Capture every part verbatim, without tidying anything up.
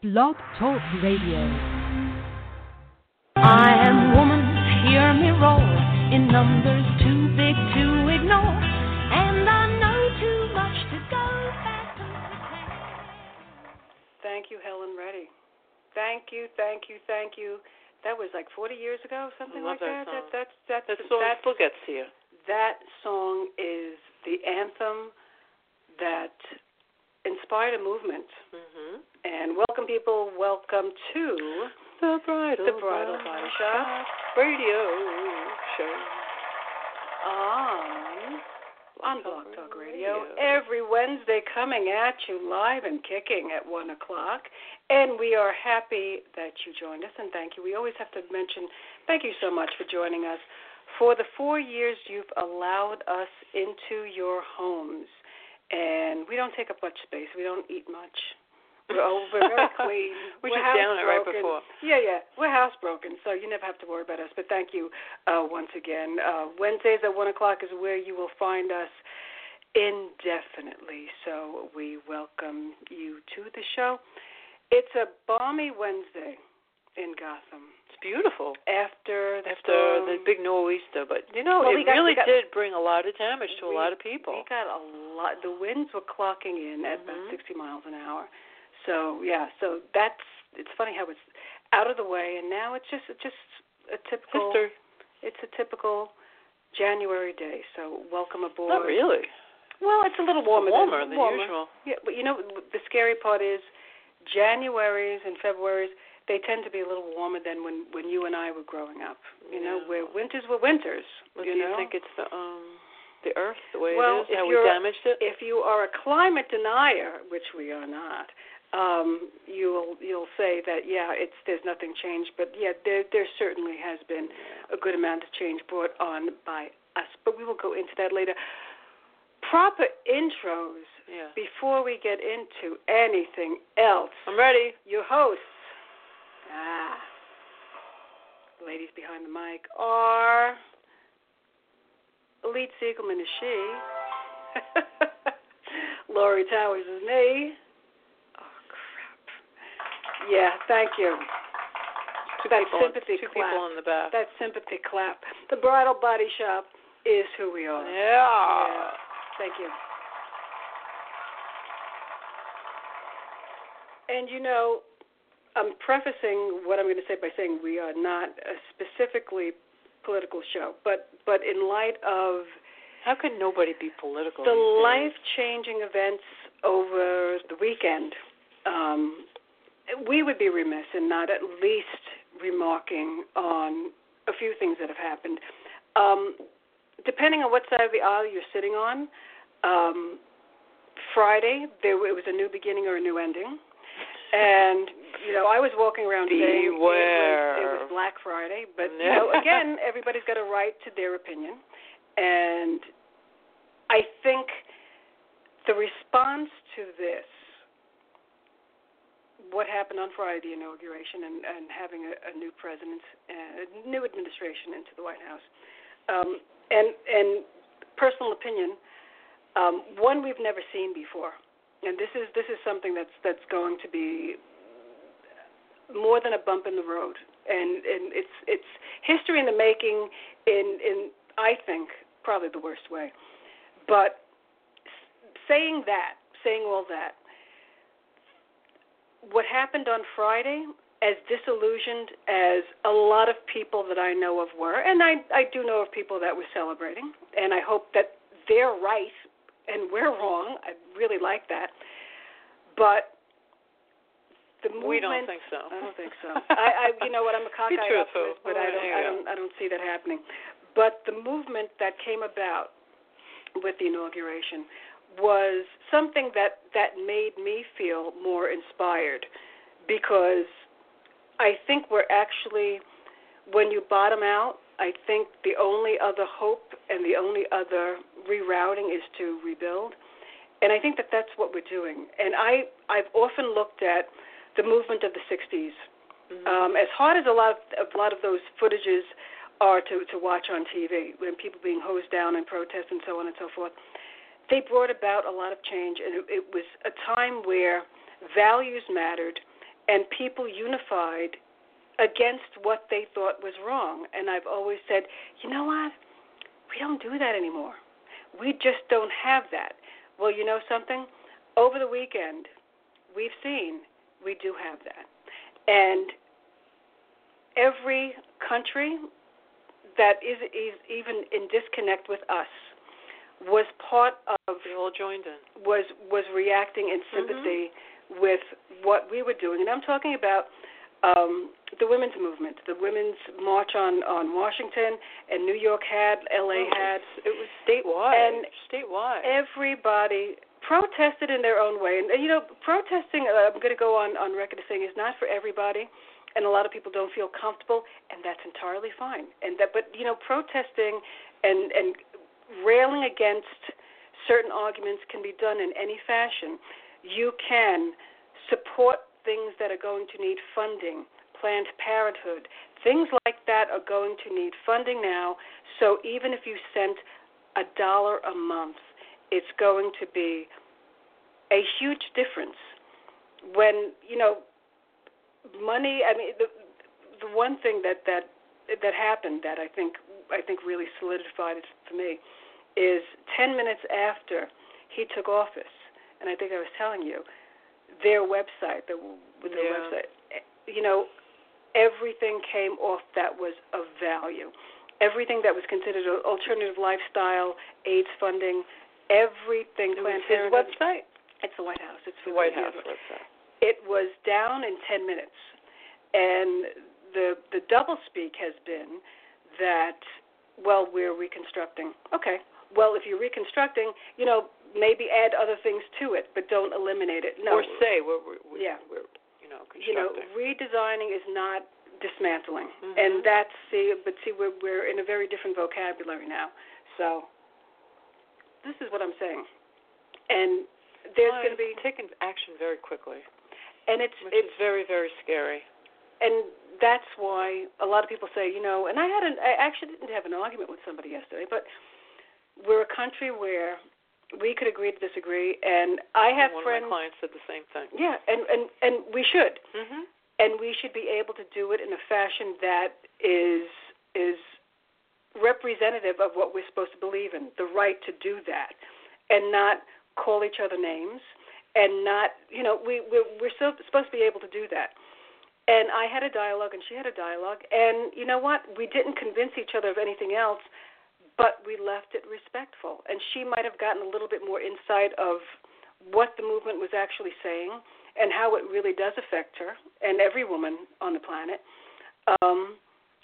Blog Talk Radio. I am woman, hear me roar, in numbers too big to ignore, and I know too much to go back to the Thank you, Helen Reddy. Thank you, thank you, thank you. That was like forty years ago, something I love like that. that. Song. That, that, that, that song that, still gets to you. That song is the anthem that inspired a movement. Mm-hmm. And welcome, people. Welcome to the Bridal, the Bridal Body Shop radio show on on Blog Talk Radio. Radio Every Wednesday, coming at you live and kicking at one o'clock. And we are happy that you joined us, and thank you. We always have to mention thank you so much for joining us. For the four years you've allowed us into your homes. And we don't take up much space. We don't eat much. We're, oh, we're very clean. we we're just down it right before. Yeah, yeah. We're housebroken, so you never have to worry about us. But thank you uh, once again. Uh, Wednesdays at one o'clock is where you will find us indefinitely. So we welcome you to the show. It's a balmy Wednesday in Gotham. It's beautiful. After the After storm. the big nor'easter. But, you know, well, it we got, really got, did bring a lot of damage to we, a lot of people. We got a lot. The winds were clocking in at mm-hmm. about sixty miles an hour. So, yeah, so that's, it's funny how it's out of the way, and now it's just it's just a typical, History. It's a typical January day, so welcome aboard. Not really. Well, it's a little warmer, warmer than, than warmer. usual. Yeah, but you know, the scary part is Januaries and Februaries, they tend to be a little warmer than when, when you and I were growing up, you yeah. know, where winters were winters. Well, you do you know? think it's the um the earth, the way well, it is, how if we you're, damaged it? If you are a climate denier, which we are not, um, you'll you'll say that yeah, it's there's nothing changed, but yeah, there there certainly has been a good amount of change brought on by us. But we will go into that later. Proper intros yeah. before we get into anything else. I'm ready. Your hosts, ah, the ladies behind the mic are Elite Siegelman is she. Lori Towers is me. Oh, crap. Yeah, thank you. Two that people, sympathy two clap. people in the back. That sympathy clap. The Bridal Body Shop is who we are. Yeah. yeah. Thank you. And, you know, I'm prefacing what I'm going to say by saying we are not a specifically political show, but but in light of how can nobody be political? The life-changing events over the weekend, um, we would be remiss in not at least remarking on a few things that have happened. Um, depending on what side of the aisle you're sitting on, um, Friday there it was a new beginning or a new ending, and you know I was walking around saying it was, it was Black Friday, but you know again everybody's got a right to their opinion, and I think the response to this, what happened on Friday, the inauguration, and, and having a, a new president, uh, a new administration into the White House, um, and, and personal opinion, um, one we've never seen before, and this is this is something that's that's going to be more than a bump in the road, and, and it's it's history in the making. In in I think probably the worst way. But saying that, saying all that, what happened on Friday, as disillusioned as a lot of people that I know of were, and I, I do know of people that were celebrating, and I hope that they're right and we're wrong. I really like that. But the movement, we don't think so. I don't think so. I, I you know what? I'm a cockeyed optimist, but I don't, I don't, I don't see that happening. But the movement that came about with the inauguration was something that, that made me feel more inspired, because I think we're actually, when you bottom out, I think the only other hope and the only other rerouting is to rebuild. And I think that that's what we're doing. And I, I've often looked at the movement of the sixties. Mm-hmm. Um, as hard as a lot of, a lot of those footages are to, to watch on T V, when people being hosed down in protest and so on and so forth, they brought about a lot of change, and it, it was a time where values mattered, and people unified against what they thought was wrong. And I've always said, you know what? We don't do that anymore. We just don't have that. Well, you know something? Over the weekend, we've seen we do have that. And every country that is, is even in disconnect with us was part of, they all joined in, was was reacting in sympathy mm-hmm. with what we were doing. And I'm talking about um, the women's movement, the women's march on, on Washington, and New York had, L A oh, had. It was statewide. And statewide. Everybody protested in their own way. And, you know, protesting, uh, I'm going to go on, on record as saying, is not for everybody. And a lot of people don't feel comfortable, and that's entirely fine. And that, but, you know, protesting and, and railing against certain arguments can be done in any fashion. You can support things that are going to need funding, Planned Parenthood. Things like that are going to need funding now, so even if you sent a dollar a month, it's going to be a huge difference. When, you know, money, I mean, the the one thing that, that, that happened that I think I think really solidified it for me is ten minutes after he took office, and I think I was telling you, their website, the, their yeah. website, you know, everything came off that was of value. Everything that was considered an alternative lifestyle, AIDS funding, everything. It was his website? It's the White House. It's the White House website. It was down in ten minutes. And the the doublespeak has been that, well, we're reconstructing. Okay. Well, if you're reconstructing, you know, maybe add other things to it, but don't eliminate it. No. Or say we're, we're, we're, yeah. we're you know, constructing. You know, redesigning is not dismantling. Mm-hmm. And that's, see, but see, we're, we're in a very different vocabulary now. So this is what I'm saying. And there's well, going to be taking action very quickly. And it's which it's is very, very scary. And that's why a lot of people say, you know, and I had an, I actually didn't have an argument with somebody yesterday, but we're a country where we could agree to disagree, and I have and one friends. One of my clients said the same thing. Yeah, and, and, and we should. Mm-hmm. And we should be able to do it in a fashion that is is representative of what we're supposed to believe in, the right to do that, and not call each other names, and not, you know, we, we're, we're so, supposed to be able to do that. And I had a dialogue, and she had a dialogue, and you know what? We didn't convince each other of anything else, but we left it respectful. And she might have gotten a little bit more insight of what the movement was actually saying and how it really does affect her and every woman on the planet. Um,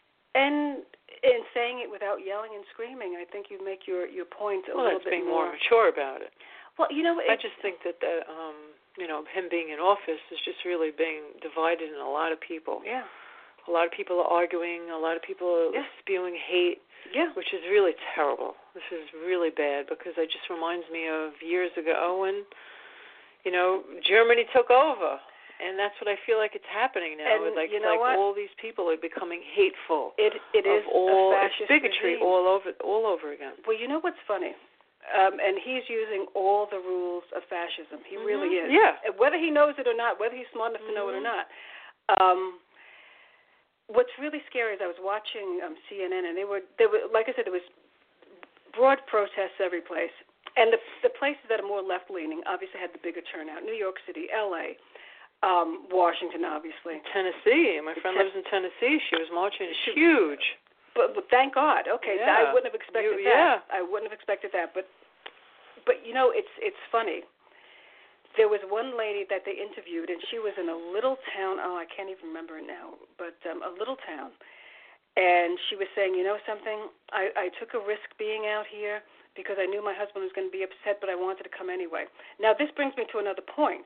and in saying it without yelling and screaming, I think you make your, your point a well, little bit being more. more mature about it. Well, you know, I just think that, the, um, you know, him being in office is just really being divided in a lot of people. Yeah. A lot of people are arguing. A lot of people are yeah. spewing hate. Yeah. Which is really terrible. This is really bad because it just reminds me of years ago when, you know, Germany took over. And that's what I feel like it's happening now. And like, you know like what? all these people are becoming hateful. It it of is all, a fascist it's bigotry regime. all over all over again. Well, you know what's funny? Um, and he's using all the rules of fascism. He mm-hmm. really is. Yeah. Whether he knows it or not, whether he's smart enough mm-hmm. to know it or not. Um, what's really scary is I was watching um, C N N, and they were there were like I said, there was broad protests every place, and the the places that are more left leaning obviously had the bigger turnout. New York City, L A, um, Washington, obviously. Tennessee. My friend Ten- lives in Tennessee. She was marching. It's huge. But, but thank God. Okay, yeah. I wouldn't have expected you, that. Yeah. I wouldn't have expected that. But but you know, it's it's funny. There was one lady that they interviewed, and she was in a little town. Oh, I can't even remember it now, but um, a little town. And she was saying, you know something? I, I took a risk being out here because I knew my husband was going to be upset, but I wanted to come anyway. Now, this brings me to another point.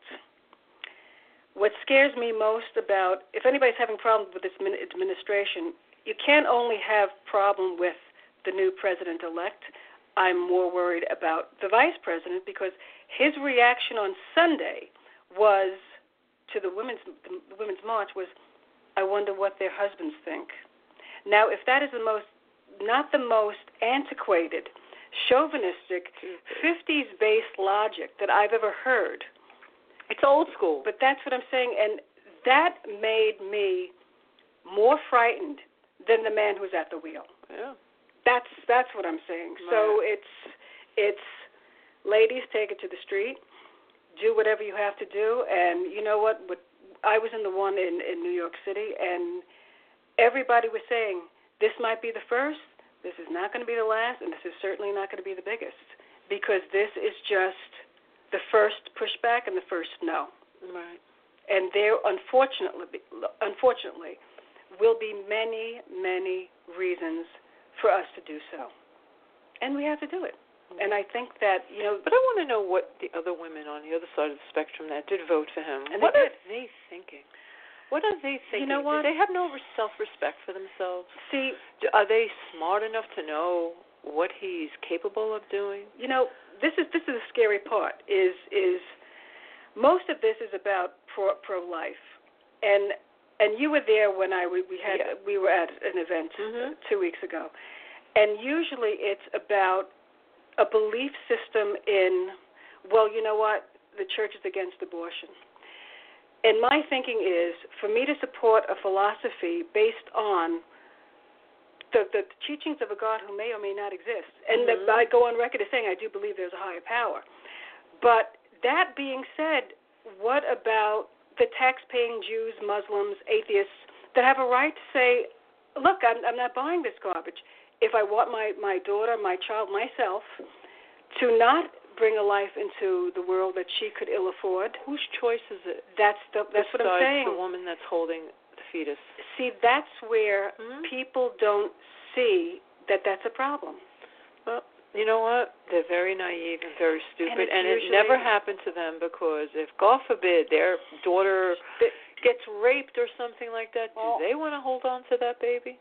What scares me most about, if anybody's having problems with this administration, you can't only have problem with the new president-elect. I'm more worried about the vice president because his reaction on Sunday was to the women's the women's march was, I wonder what their husbands think. Now, if that is the most, not the most antiquated, chauvinistic, fifties-based logic that I've ever heard. It's old school. But that's what I'm saying, and that made me more frightened than the man who's at the wheel. Yeah. That's that's what I'm saying. Right. So it's it's ladies, take it to the street, do whatever you have to do, and you know what? What I was in the one in, in New York City, and everybody was saying this might be the first, this is not going to be the last, and this is certainly not going to be the biggest, because this is just the first pushback and the first no. Right. And there, unfortunately, unfortunately, will be many, many reasons for us to do so, and we have to do it. Mm-hmm. And I think that, you know... But I want to know what the other women on the other side of the spectrum that did vote for him, and what they are they thinking? What are they thinking? You know what? Do they have no self-respect for themselves? See... Are they smart enough to know what he's capable of doing? You know, this is this is the scary part, is is most of this is about pro, pro-life. And and you were there when I we, we had yeah. we were at an event mm-hmm. two weeks ago. And usually it's about a belief system in, well, you know what, the church is against abortion. And my thinking is, for me to support a philosophy based on the, the teachings of a God who may or may not exist, and mm-hmm. that I go on record as saying I do believe there's a higher power. But that being said, what about the tax-paying Jews, Muslims, atheists that have a right to say, look, I'm, I'm not buying this garbage. If I want my, my daughter, my child, myself, to not bring a life into the world that she could ill afford. Whose choice is it? That's the, that's what I'm saying. The woman that's holding the fetus. See, that's where mm-hmm. people don't see that that's a problem. Well, you know what? They're very naive and very stupid, and, and it never happened to them, because if, God forbid, their daughter the, gets raped or something like that, well, do they want to hold on to that baby?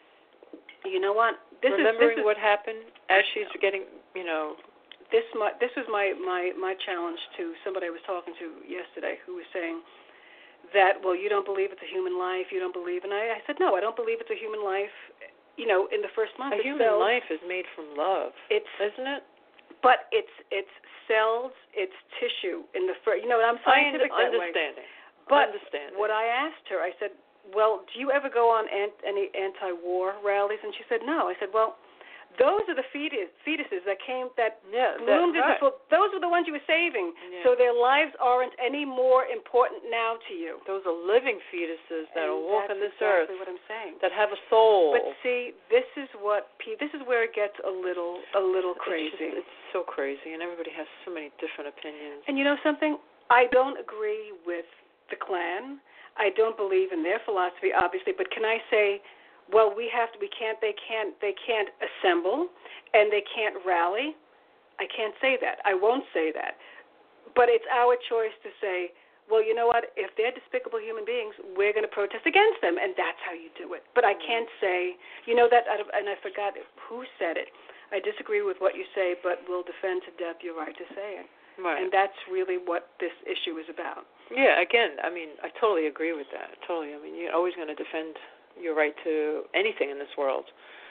You know what? This Remembering is, this what is, happened as she's getting, you know. This my this was my, my, my challenge to somebody I was talking to yesterday, who was saying that, well, you don't believe it's a human life, you don't believe, and I, I said, no, I don't believe it's a human life. You know, in the first month, a it's human cells. life is made from love. It's isn't it? But it's it's cells, it's tissue in the first. You know, I'm scientific I that way. understanding. But understanding. what I asked her, I said, well, do you ever go on ant- any anti-war rallies? And she said, no. I said, well, those are the fetus, fetuses that came, that yeah, bloomed that, right. into full. Those are the ones you were saving. Yeah. So their lives aren't any more important now to you. Those are living fetuses that and are walking this exactly earth. That's what I'm saying. That have a soul. But see, this is what this is where it gets a little a little crazy. It's, just, it's so crazy, and everybody has so many different opinions. And you know something? I don't agree with the Klan. I don't believe in their philosophy, obviously. But can I say, well, we have to. We can't. They can't. They can't assemble, and they can't rally. I can't say that. I won't say that. But it's our choice to say, well, you know what? If they're despicable human beings, we're going to protest against them, and that's how you do it. But I can't say, you know that, and I forgot who said it. I disagree with what you say, but will defend to death your right to say it. Right. And that's really what this issue is about. Yeah, again, I mean, I totally agree with that. Totally. I mean, you're always going to defend your right to anything in this world.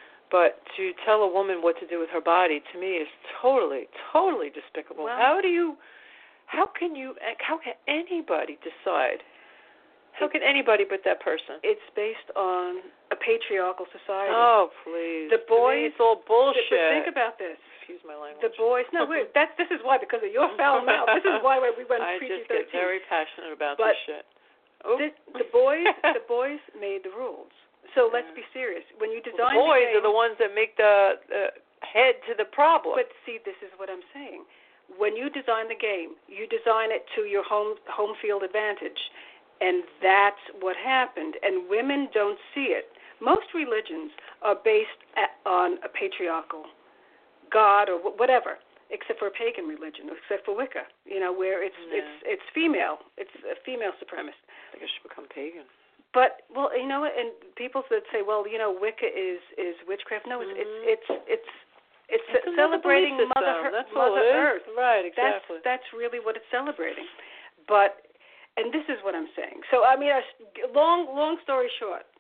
But to tell a woman what to do with her body, to me, is totally, totally despicable. Well, how do you, how can you, how can anybody decide? How can anybody but that person? It's based on a patriarchal society. Oh, please. The boys, it's all bullshit. But think about this. Excuse my language. The boys, no, wait, that's, this is why, because of your foul mouth. This is why we went I P G just thirteen. get very passionate about but this shit. Oh. The, the boys, the boys made the rules. So let's be serious. When you design well, the boys the game, are the ones that make the uh, head to the problem. But see, this is what I'm saying. When you design the game, you design it to your home home field advantage, and that's what happened. And women don't see it. Most religions are based at, on a patriarchal God or whatever, except for a pagan religion, except for Wicca. You know, where it's yeah. it's it's female. It's a female supremacist. I think I should become pagan. But well, you know, and people that say, well, you know, Wicca is, is witchcraft. No, it's mm-hmm. it's it's it's, it's, it's celebrating Mother, Mother, That's Mother Earth. Right, exactly. That's that's really what it's celebrating. But and this is what I'm saying. So I mean, long long story short,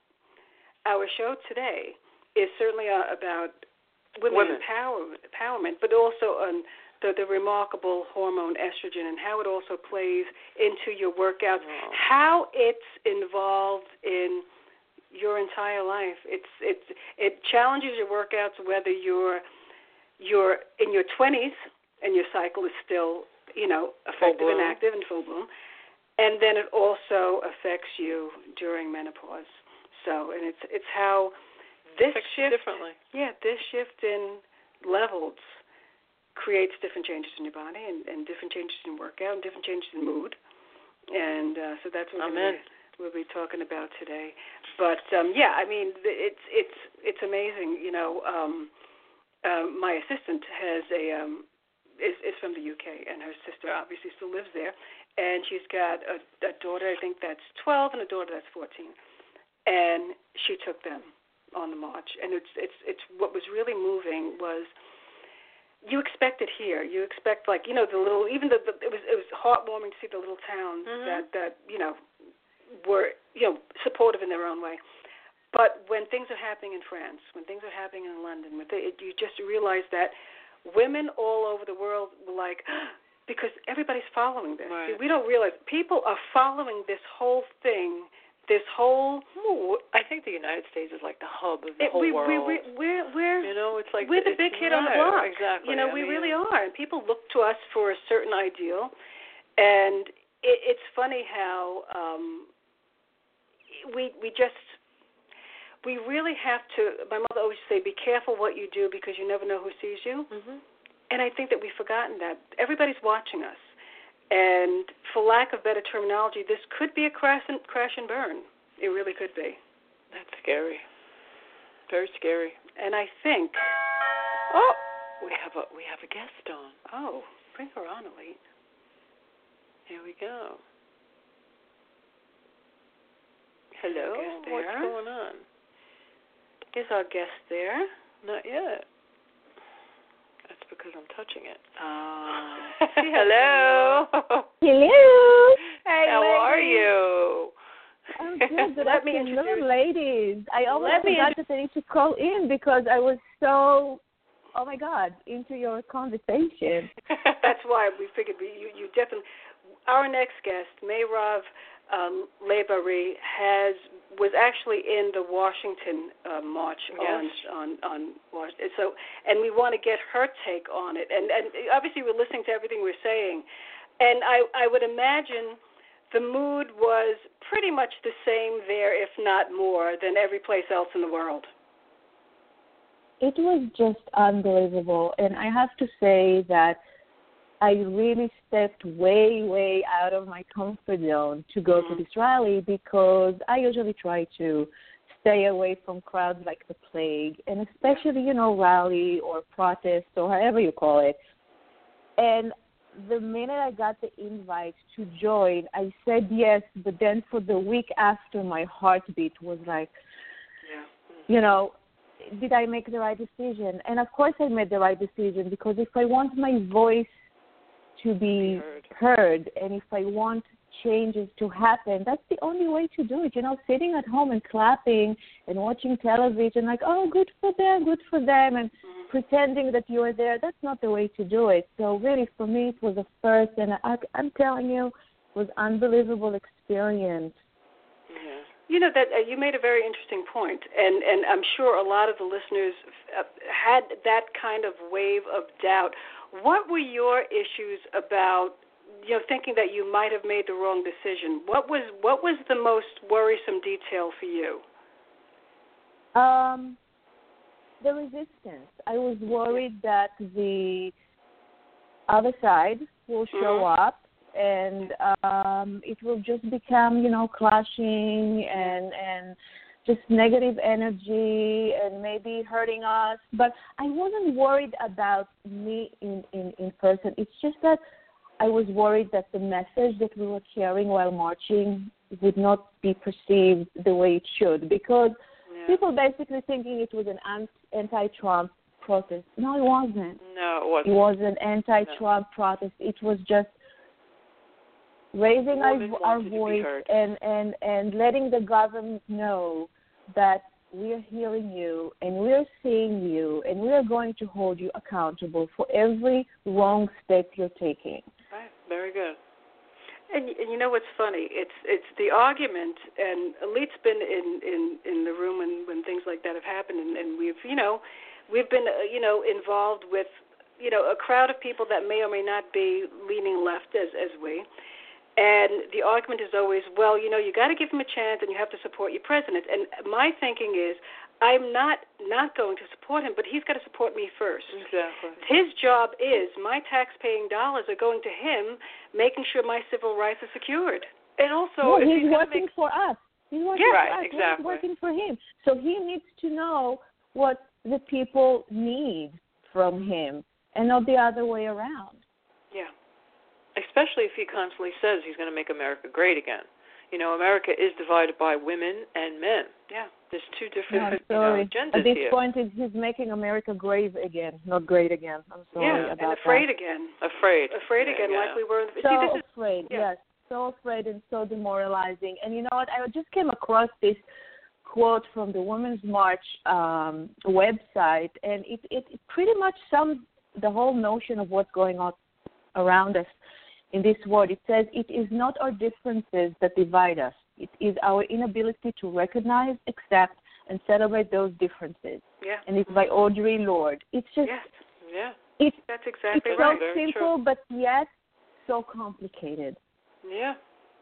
our show today is certainly uh, about women, women. Empower, empowerment, but also on the, the remarkable hormone estrogen and how it also plays into your workouts, wow. how it's involved in your entire life. It's it's it challenges your workouts whether you're you're in your twenties and your cycle is still, you know, effective and active and full bloom, and then it also affects you during menopause. So, and it's it's how this affects shift differently. Yeah, this shift in levels creates different changes in your body and, and different changes in workout and different changes in mood, and uh, so that's what Amen. we'll be talking about today. But um, yeah, I mean, it's it's it's amazing. You know, um, uh, my assistant has a um, is is from the U K, and her sister obviously still lives there, and she's got a, a daughter, I think that's twelve, and a daughter that's fourteen, and she took them on the march, and it's it's it's what was really moving was. You expect it here. You expect, like, you know, the little, even the, the it was it was heartwarming to see the little towns mm-hmm. that, that, you know, were, you know, supportive in their own way. But when things are happening in France, when things are happening in London, when they, you just realize that women all over the world were like, because everybody's following this. Right. See, we don't realize people are following this whole thing. This whole, I think the United States is like the hub of the it, whole we, world. We, we, we're, we're, you know, it's like we're the it's big kid right, on the block. Exactly. You know, I we mean, really are, and people look to us for a certain ideal. And it, it's funny how um, we we just we really have to. My mother always say, "Be careful what you do because you never know who sees you." Mm-hmm. And I think that we've forgotten that everybody's watching us. And for lack of better terminology, this could be a crash and, crash and burn. It really could be. That's scary. Very scary. And I think, oh, we have a we have a guest on. Oh, bring her on, Elite. Here we go. Hello. What's going on? Is our guest there? Not yet. That's because I'm touching it. Oh. Hello. Hello. Hey, how ladies. are you? I'm good. Good Let me afternoon, introduce- ladies. I almost Let me forgot int- that I need to call in because I was so, oh my God, into your conversation. That's why we figured we, you, you definitely. Our next guest, Mayrav um, Lebari, has was actually in the Washington uh, March yes. on on on Washington. So, and we want to get her take on it. And and obviously we're listening to everything we're saying, and I I would imagine the mood was pretty much the same there, if not more, than every place else in the world. It was just unbelievable, and I have to say that I really stepped way, way out of my comfort zone to go mm-hmm. to this rally because I usually try to stay away from crowds like the plague, and especially, you know, rally or protest or however you call it. And the minute I got the invite to join, I said yes, but then for the week after, my heartbeat was like, yeah. you know, did I make the right decision? And, of course, I made the right decision because if I want my voice to be heard. heard and if I want changes to happen, that's the only way to do it. You know, sitting at home and clapping and watching television like, oh, good for them, good for them, and mm-hmm. pretending that you are there, that's not the way to do it. So really, for me, it was a first, and I, I'm telling you, it was an unbelievable experience. Yeah. You know, that uh, you made a very interesting point, and, and I'm sure a lot of the listeners uh, had that kind of wave of doubt. What were your issues about, you know, thinking that you might have made the wrong decision? What was what was the most worrisome detail for you? Um, the resistance. I was worried that the other side will show mm-hmm. up and um, it will just become, you know, clashing and and just negative energy and maybe hurting us. But I wasn't worried about me in, in, in person. It's just that I was worried that the message that we were carrying while marching would not be perceived the way it should, because yeah. people basically thinking it was an anti-Trump protest. No, it wasn't. No, it wasn't. It was an anti-Trump no. protest. It was just raising our, our voice and, and, and letting the government know that we are hearing you, and we are seeing you, and we are going to hold you accountable for every wrong step you're taking. Right. Very good. And, and you know what's funny? It's it's the argument, and Elite's been in, in, in the room when, when things like that have happened, and, and we've you know we've been uh, you know involved with you know a crowd of people that may or may not be leaning left as as we. And the argument is always, well, you know, you got to give him a chance, and you have to support your president. And my thinking is, I'm not not going to support him, but he's got to support me first. Exactly. His job is my tax-paying dollars are going to him, making sure my civil rights are secured. And also, well, if he's, he's working make... for us. He's working yeah, for right, us. exactly. We're working for him. So he needs to know what the people need from him, and not the other way around. Yeah. Especially if he constantly says he's going to make America great again. You know, America is divided by women and men. Yeah, there's two different no, sorry. You know, agendas At this here. point, he's making America great again, not great again. I'm sorry yeah, about and afraid that. again. Afraid. Afraid yeah, again, yeah. like we were. So See, this is, afraid, yeah. yes. So afraid and so demoralizing. And you know what? I just came across this quote from the Women's March um, website, and it, it, it pretty much sums the whole notion of what's going on around us in this world. It says, it is not our differences that divide us. It is our inability to recognize, accept, and celebrate those differences. Yeah. And it's by Audre Lorde. It's just, yes. yeah. it's, That's exactly it's right. so Very simple, true. but yet so complicated. Yeah.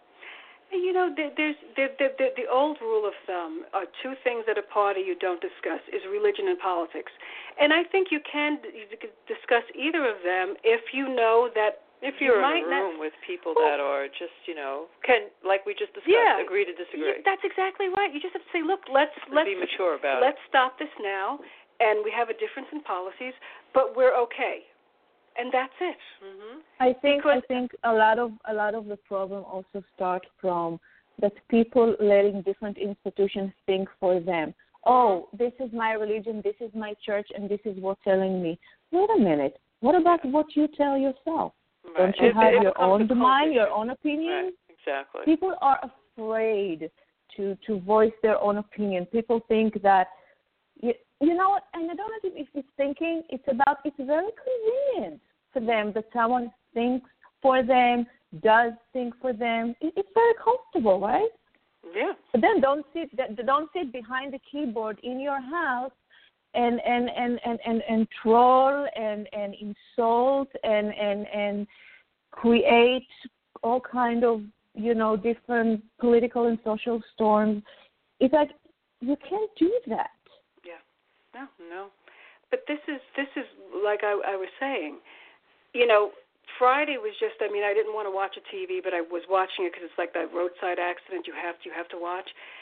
And you know, there, there's there, there, there, the old rule of thumb are two things at a party you don't discuss is religion and politics. And I think you can you can discuss either of them if you know that If you're you in might a room not, with people well, that are just, you know, can, like we just discussed, yeah, agree to disagree. Yeah, that's exactly right. You just have to say, look, let's Let's let's be mature about let's it. stop this now, and we have a difference in policies, but we're okay, and that's it. Mm-hmm. I think Because, I think a lot of a lot of the problem also starts from that people letting different institutions think for them. Oh, this is my religion, this is my church, and this is what's telling me. Wait a minute. What about what you tell yourself? Right. Don't you It, have it your own becomes a mind, your culture. own opinion? Right. Exactly. People are afraid to to voice their own opinion. People think that you, you know what, and I don't know if it's thinking. It's about it's very convenient for them that someone thinks for them, does think for them. It, it's very comfortable, right? Yeah. But then don't sit don't sit behind the keyboard in your house and and and and and, and troll and and insult and and and create all kind of, you know, different political and social storms. It's like you can't do that. yeah, no, no. But this is this is like I, I was saying, you know. Friday was just, I mean, I didn't want to watch a T V, but I was watching it because it's like that roadside accident you have to, you have to watch.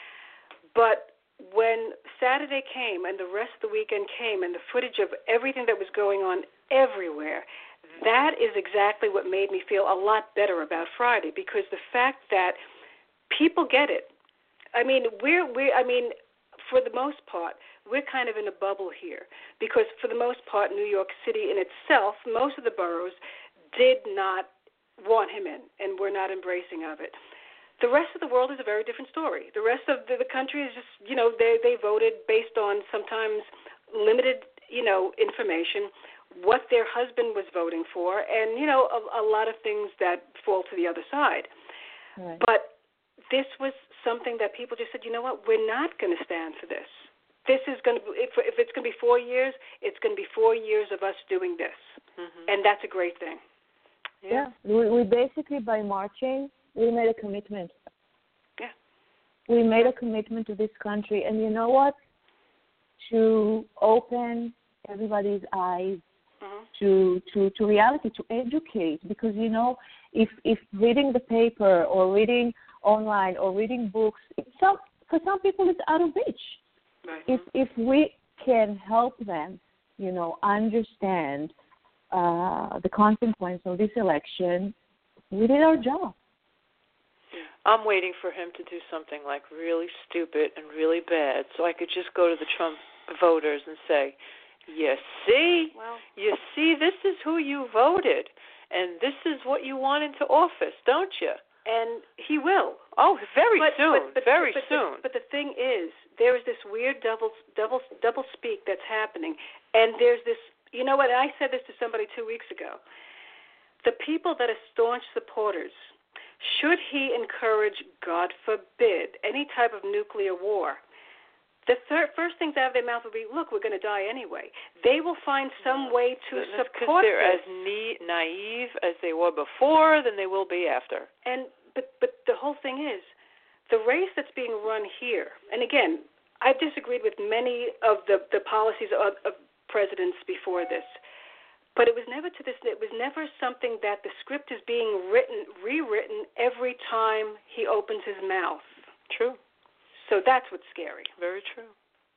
But when Saturday came and the rest of the weekend came and the footage of everything that was going on everywhere, that is exactly what made me feel a lot better about Friday, because the fact that people get it. I mean, we're, we're I mean, for the most part, we're kind of in a bubble here because for the most part, New York City in itself, most of the boroughs, did not want him in, and we're not embracing of it. The rest of the world is a very different story. The rest of the, the country is just, you know, they they voted based on sometimes limited, you know, information, what their husband was voting for, and, you know, a, a lot of things that fall to the other side. Right. But this was something that people just said, you know what, we're not going to stand for this. This is going to be, if, if it's going to be four years, it's going to be four years of us doing this, Mm-hmm. and that's a great thing. Yeah, we, we basically, by marching, we made a commitment. Yeah. We made a commitment to this country, and you know what? To open everybody's eyes Mm-hmm. to, to, to reality, to educate, because, you know, if if reading the paper or reading online or reading books, it's some, for some people it's out of reach. Right. If if we can help them, you know, understand uh, the consequence of this election, we did our job. I'm waiting for him to do something like really stupid and really bad so I could just go to the Trump voters and say, you see, Well, you see, this is who you voted, and this is what you want into office, don't you? And he will. Oh, very but, soon. But, but, very but, soon. But, but the thing is, there is this weird double, double, double speak that's happening, and there's this. You know what? I said this to somebody two weeks ago. The people that are staunch supporters, should he encourage, God forbid, any type of nuclear war, the third, first things out of their mouth will be, "Look, we're going to die anyway." They will find some way to That's support they're this. as na- naive as they were before than they will be after. And but but the whole thing is, the race that's being run here, and again, I've disagreed with many of the, the policies of, of presidents before this, but it was never to this. It was never something that the script is being written, rewritten every time he opens his mouth. True. So that's what's scary. Very true.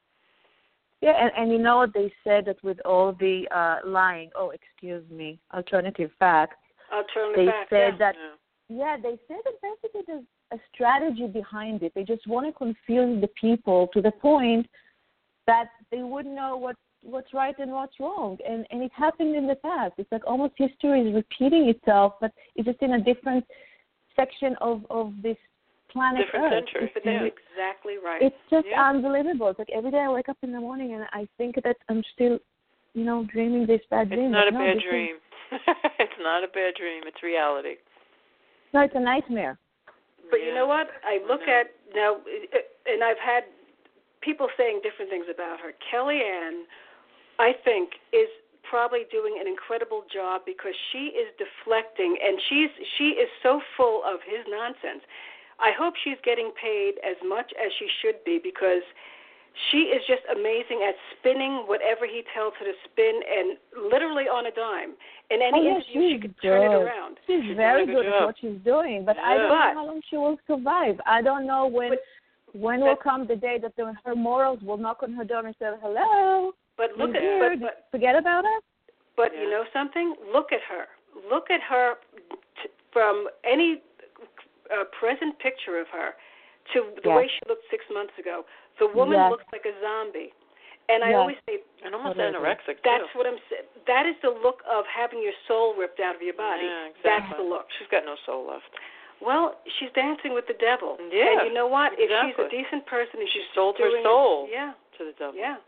Yeah, and, and you know what they said that with all the uh, lying, oh, excuse me, alternative facts, Alternative they facts, said yeah. that, yeah. yeah, they said that basically there's a strategy behind it. They just want to confuse the people to the point that they wouldn't know what, what's right and what's wrong. And, and it happened in the past. It's like almost history is repeating itself, but it's just in a different section of, of this planet different Earth. century. But that's exactly right. It's just yeah. unbelievable. It's like every day I wake up in the morning and I think that I'm still, you know, dreaming this bad dream. It's not a no, bad this dream. Is, it's not a bad dream. It's reality. no, it's a nightmare. But yeah. you know what? I look I at now, and I've had people saying different things about her. Kellyanne, I think, is probably doing an incredible job because she is deflecting, and she's she is so full of his nonsense. I hope she's getting paid as much as she should be because she is just amazing at spinning whatever he tells her to spin, and literally on a dime. In any oh, yeah, interview, she could good. turn it around. She's, she's very good, good good at what she's doing, but yeah. I don't but, know how long she will survive. I don't know when but, when will come the day that the, her morals will knock on her door and say, "Hello, but look at here. but, but forget about us." But yeah. you know something? Look at her. Look at her t- from any uh, present picture of her to the yes. way she looked six months ago. The woman yes. looks like a zombie. And I yes. always say, and almost totally. anorexic, that's too. what I'm saying. That is the look of having your soul ripped out of your body. Yeah, exactly. That's the look. She's got no soul left. Well, she's dancing with the devil. Yeah. And you know what? Exactly. If she's a decent person and she she's sold her doing soul it, yeah, to the devil. yeah.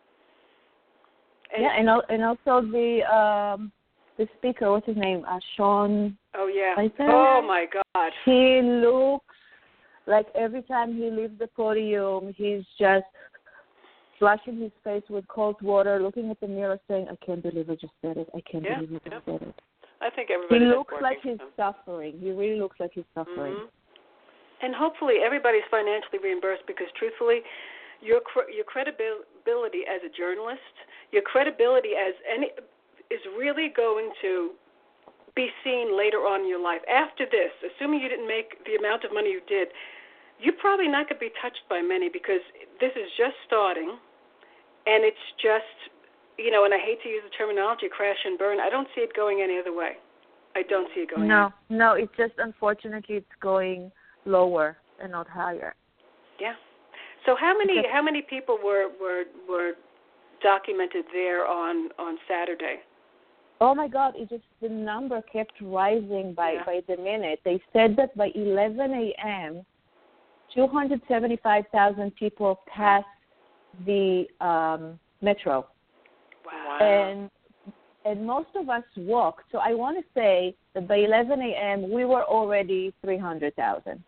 And yeah, and al- and also the um the speaker, what's his name? Uh, Sean. oh yeah. Spicer? Oh my God. He looks like every time he leaves the podium, he's just flushing his face with cold water, looking at the mirror, saying, "I can't believe I just said it. I can't Yeah, believe I just yeah. said it." I think He everybody looks that's like working he's for him. suffering. He really looks like he's suffering. Mm-hmm. And hopefully everybody's financially reimbursed because, truthfully, your your credibility as a journalist, your credibility as any is really going to be seen later on in your life. After this, assuming you didn't make the amount of money you did, you're probably not going to be touched by many because this is just starting, and it's just, you know, and I hate to use the terminology crash and burn. I don't see it going any other way. I don't see it going No, any. no, it's just unfortunately it's going lower and not higher. Yeah. So how many Okay. how many people were were were documented there on on Saturday? Oh my God! It just the number kept rising by, Yeah. by the minute. They said that by eleven a.m., two hundred seventy-five thousand people passed the um, metro, Wow. and and most of us walked. So I want to say that by eleven a.m. we were already three hundred thousand.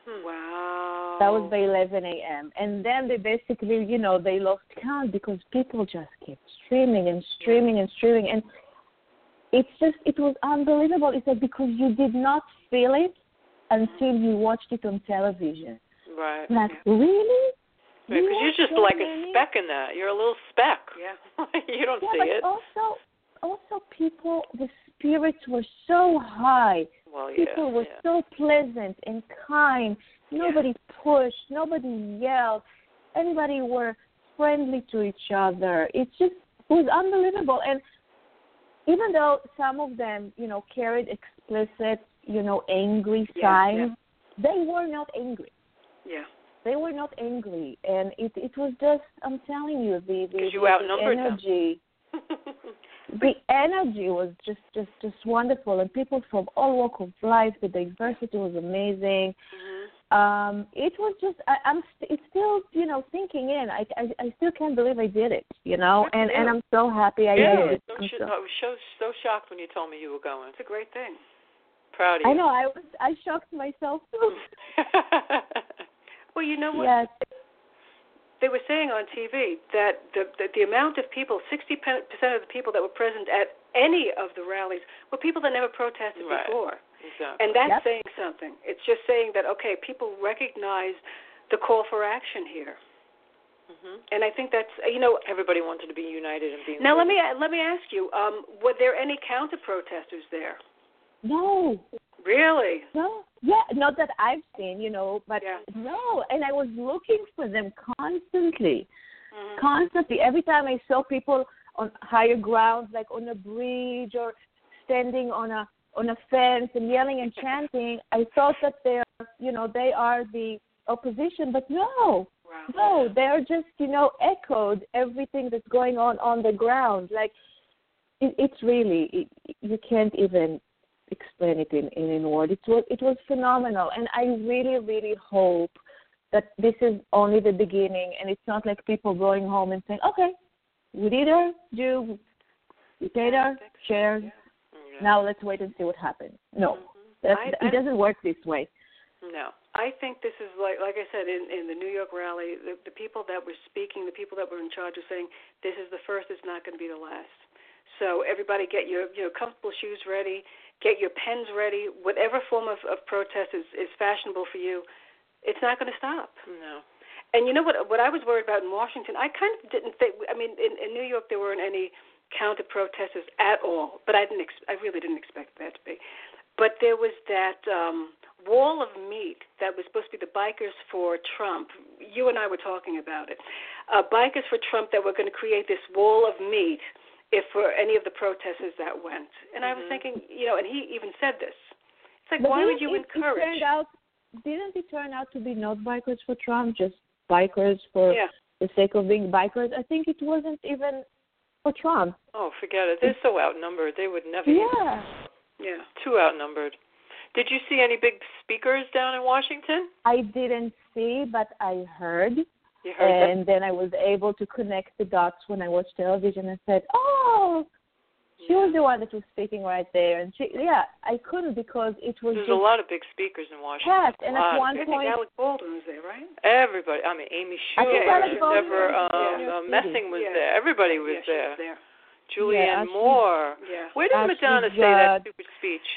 Wow. That was by eleven a.m. And then they basically, you know, they lost count because people just kept streaming and streaming and streaming. And it's just, it was unbelievable. It's like because you did not feel it until you watched it on television. Right. Like, yeah. really? Because You you're watched just so like many? a speck in that. You're a little speck. Yeah. you don't yeah, see but it. also, also people, the spirits were so high. Well, yeah. People were yeah. so pleasant and kind. Nobody yeah. pushed. Nobody yelled. Everybody were friendly to each other. It just it was unbelievable. And even though some of them, you know, carried explicit, you know, angry Yeah, signs, yeah. they were not angry. Yeah. They were not angry. And it it was just, I'm telling you, the, the, Because you the outnumbered them. energy. the energy was just, just, just wonderful, and people from all walks of life. The diversity was amazing. Mm-hmm. Um, it was just, I, I'm, st- it's still, you know, sinking in. I, I, I still can't believe I did it, you know, and, and I'm so happy I yeah, did it. So I'm sh- so, I was so, so shocked when you told me you were going. It's a great thing. Proud of you. I know. I was, I shocked myself too. Well, you know what? Yes. They were saying on T V that the, the the amount of people, sixty percent of the people that were present at any of the rallies were people that never protested right. before. Exactly. And that's Yep. saying something. It's just saying that, okay, people recognize the call for action here. Mm-hmm. And I think that's, you know. Everybody wanted to be united and be Now, let me, included. let me ask you, um, were there any counter-protesters there? No. Really? No. Yeah, not that I've seen, you know, but yeah. no. And I was looking for them constantly, mm-hmm. constantly. Every time I saw people on higher grounds, like on a bridge or standing on a on a fence and yelling and chanting, I thought that they're, you know, they are the opposition, but no. Wow. No, they're just, you know, echoed everything that's going on on the ground. Like, it, it's really, it, you can't even explain it in, in, in words. It was, it was phenomenal, and I really, really hope that this is only the beginning, and it's not like people going home and saying, okay, we did our due, we paid our shares, yeah. Yeah. now let's wait and see what happens. No, mm-hmm. that's, I, it I, doesn't work this way. No. I think this is like, like I said, in, in the New York rally, the, the people that were speaking, the people that were in charge are saying, this is the first, it's not going to be the last. So everybody get your, your comfortable shoes ready, get your pens ready, whatever form of, of protest is, is fashionable for you, it's not going to stop. No. And you know what What I was worried about in Washington, I kind of didn't think, I mean, in, in New York there weren't any counter-protesters at all, but I didn't. Ex- I really didn't expect that to be. But there was that um, wall of meat that was supposed to be the bikers for Trump. You and I were talking about it. Uh, bikers for Trump that were going to create this wall of meat if for any of the protesters that went. And mm-hmm. I was thinking, you know, and he even said this. It's like, but why would you it, encourage? It turned out, didn't it turn out to be not bikers for Trump, just bikers for yeah. the sake of being bikers? I think it wasn't even for Trump. Oh, forget it. They're so outnumbered. They would never. Yeah. Yeah. Too outnumbered. Did you see any big speakers down in Washington? I didn't see, but I heard. You heard and that? then I was able to connect the dots when I watched television and said, oh, she yeah. was the one that was speaking right there. And she, yeah, I couldn't because it was There's just a lot of big speakers in Washington. packed. And at one I point, think Alec Baldwin was there, right? Everybody. I mean, Amy I think Schumer, Alec Baldwin Deborah was um, there. uh, Messing was yeah. there. Everybody was yeah, there. She was there. Julianne yeah, Moore. Yeah. Where did Ashley Madonna say Judd. that stupid speech?